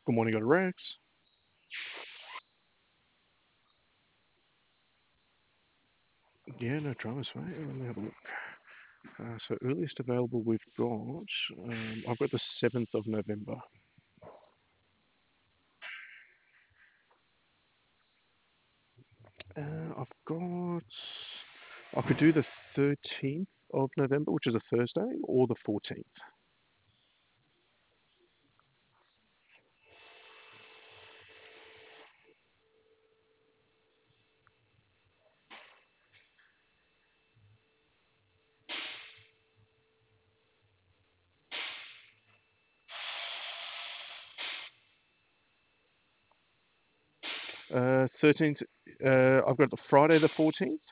Good morning, got Rex. Yeah, no dramas, mate. Let me have a look. So earliest available we've got, I've got the 7th of November. I've got, I could do the 13th of November, which is a Thursday, or the 14th. 13th, I've got the Friday the 14th.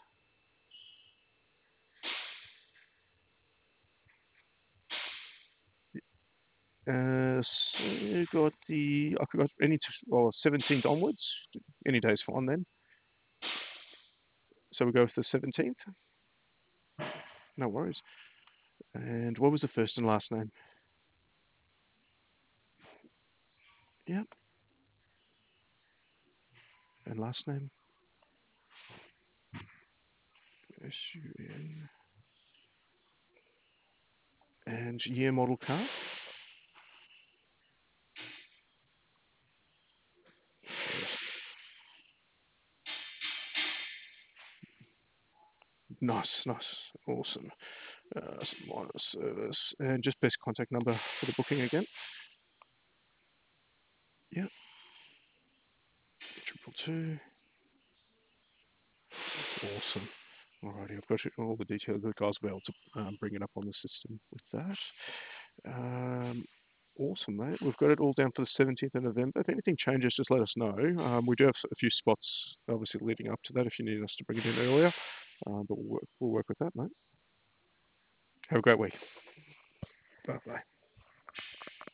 So you got I could got or 17th onwards. Any day's fine then. So we go with the 17th. No worries. And what was the first and last name? Yep. And last name? SUN. And year model car? Nice, nice. Awesome. Minor service. And just best contact number for the booking again? Yep. 222. Awesome. Alrighty, I've got all the details. The guys will be able to bring it up on the system with that. Um, awesome, mate. We've got it all down for the 17th of November. If anything changes, just let us know. We do have a few spots, obviously, leading up to that if you need us to bring it in earlier. But we'll work with that, mate. Have a great week. Bye bye.